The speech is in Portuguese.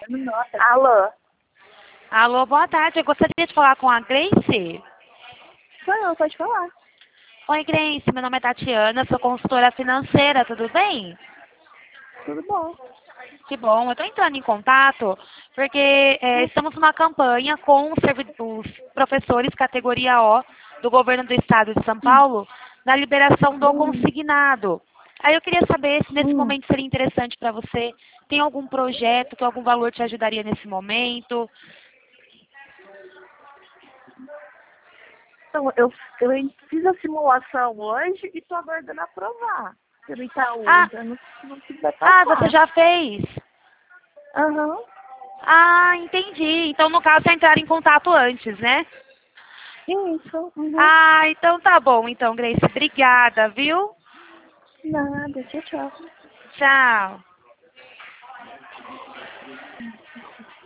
Alô? Alô, boa tarde. Eu gostaria de falar com a Grace. Sou eu, pode falar. Oi, Grace. Meu nome é Tatiana, sou consultora financeira, tudo bem? Tudo bom? Que bom. Eu estou entrando em contato porque estamos numa campanha com os professores categoria O do governo do estado de São Paulo na liberação do consignado. Aí eu queria saber se nesse momento seria interessante para você. Tem algum projeto que algum valor te ajudaria nesse momento? Então, eu fiz a simulação hoje e tô aguardando aprovar pelo Itaú. Ah, Eu não fiz vai passar. você já fez? Aham. Ah, entendi. Então, no caso, é entrar em contato antes, né? Isso. Uhum. Ah, então tá bom. Então, Grace, obrigada, viu? Nada, tchau, tchau. Tchau.